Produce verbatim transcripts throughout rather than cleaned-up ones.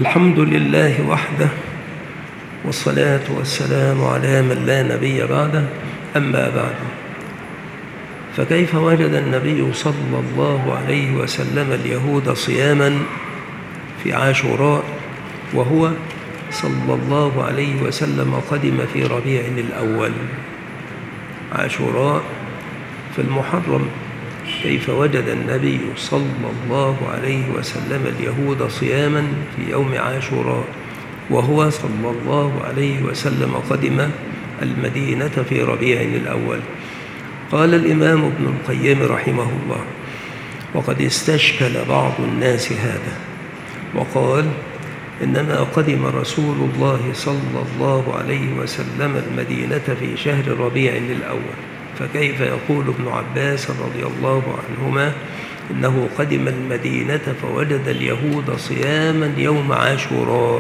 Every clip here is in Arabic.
الحمد لله وحده، والصلاة والسلام على من لا نبي بعده. أما بعد، فكيف وجد النبي صلى الله عليه وسلم اليهود صياما في عاشوراء وهو صلى الله عليه وسلم قدم في ربيع الأول؟ عاشوراء في المحرم، كيف وجد النبي صلى الله عليه وسلم اليهود صياما في يوم عاشوراء وهو صلى الله عليه وسلم قدم المدينة في ربيع الأول؟ قال الإمام ابن القيم رحمه الله: وقد استشكل بعض الناس هذا وقال: إنما قدم رسول الله صلى الله عليه وسلم المدينة في شهر ربيع الأول، فكيف يقول ابن عباس رضي الله عنهما إنه قدم المدينة فوجد اليهود صياما يوم عاشوراء؟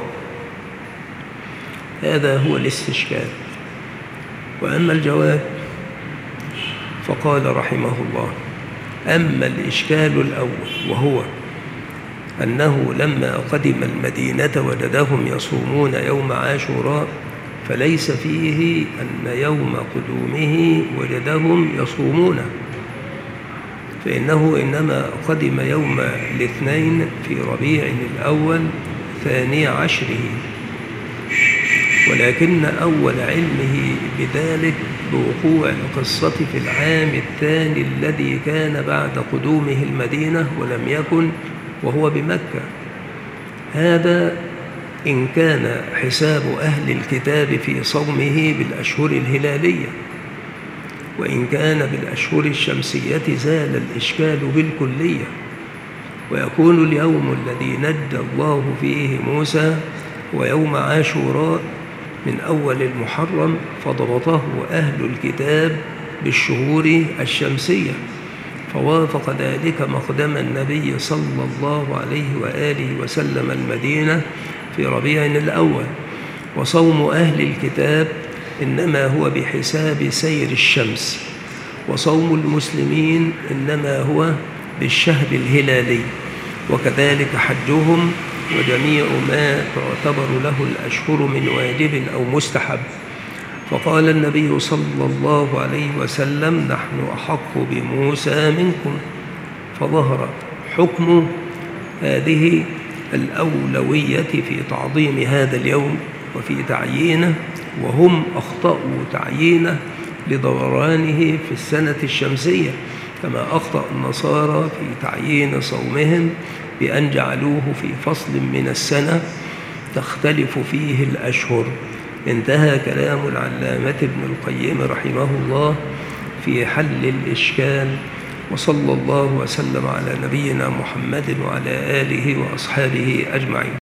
هذا هو الاستشكال. وأما الجواب فقال رحمه الله: أما الإشكال الأول وهو أنه لما قدم المدينة وجدهم يصومون يوم عاشوراء، فليس فيه أن يوم قدومه وجدهم يصومون، فإنه إنما قدم يوم الاثنين في ربيع الأول ثاني عشره، ولكن أول علمه بذلك بوقوع القصة في العام الثاني الذي كان بعد قدومه المدينة ولم يكن وهو بمكة. هذا إن كان حساب أهل الكتاب في صومه بالأشهر الهلالية، وإن كان بالأشهر الشمسية زال الإشكال بالكلية، ويكون اليوم الذي نجى الله فيه موسى هو يوم عاشوراء من أول المحرم، فضبطه أهل الكتاب بالشهور الشمسية، فوافق ذلك مقدم النبي صلى الله عليه وآله وسلم المدينة في ربيع الأول. وصوم أهل الكتاب إنما هو بحساب سير الشمس، وصوم المسلمين إنما هو بالشهر الهلالي، وكذلك حجهم وجميع ما تعتبر له الأشهر من واجب أو مستحب. فقال النبي صلى الله عليه وسلم: نحن أحق بموسى منكم، فظهر حكم هذه الأولوية في تعظيم هذا اليوم وفي تعيينه، وهم أخطأوا تعيينه لدورانه في السنة الشمسية، كما أخطأ النصارى في تعيين صومهم بأن جعلوه في فصل من السنة تختلف فيه الأشهر. انتهى كلام العلامة ابن القيم رحمه الله في حل الإشكال، وصلى الله وسلم على نبينا محمد وعلى آله وأصحابه أجمعين.